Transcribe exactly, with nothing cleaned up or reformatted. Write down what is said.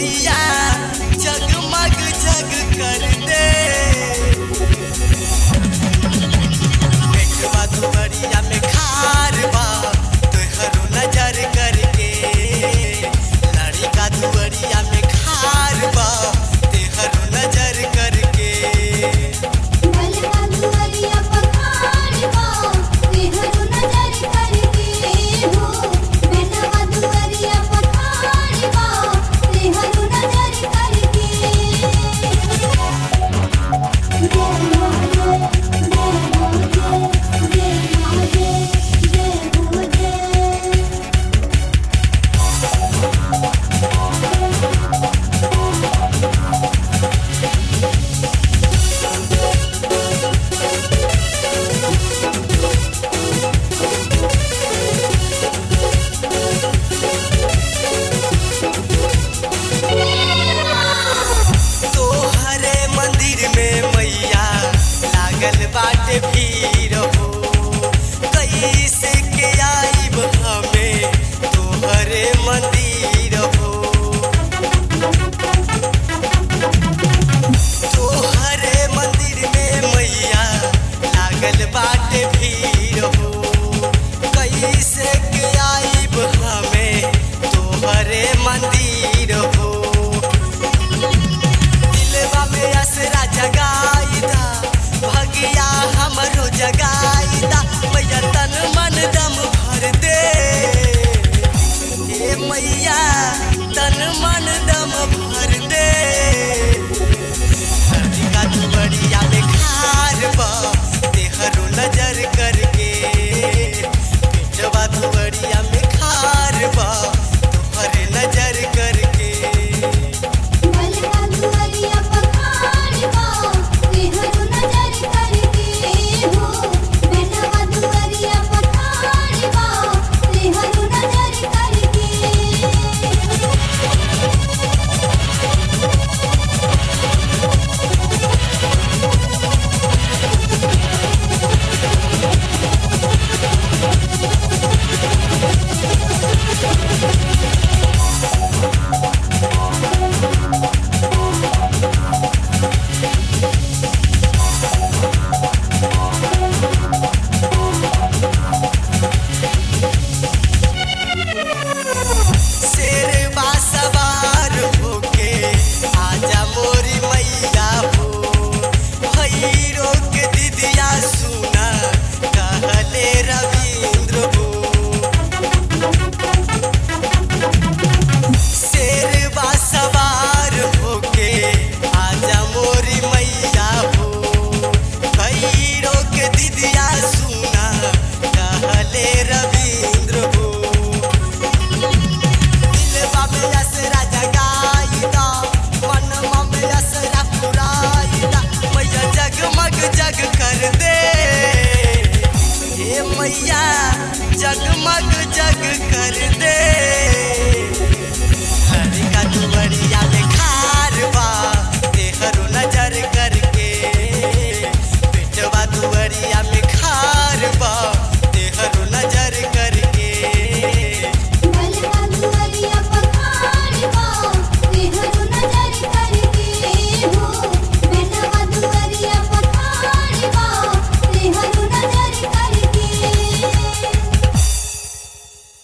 मैया जगमग जग कर दे। बेटवा दुआरिया में खार बा तोहरो नजर करके, लड़का दुआरिया में खार बा तोहरो नजर करके। लड़का दुआरिया पर खार बा तोहरो नजर करके हो, बेटवा दुआरिया पर खार बा तोहरो नजर करके। तोहरे मंदिर में मैया लागल बाटे भीड़ हो, कैसे के आइब हमें तोहरे मंदिर हो। तोहरे मंदिर में मैया लागल बाटे भीड़ हो, कैसे के आइब हमें तोहरे मंदिर हो। दिलवा में असरा जगाईदा भगिया हमरो जगाईदा, मैया तन मन दम भर दे। हे मैया तन मन दम भर दे। लड़का दुआरिया में खार बा तोहरो नजर कर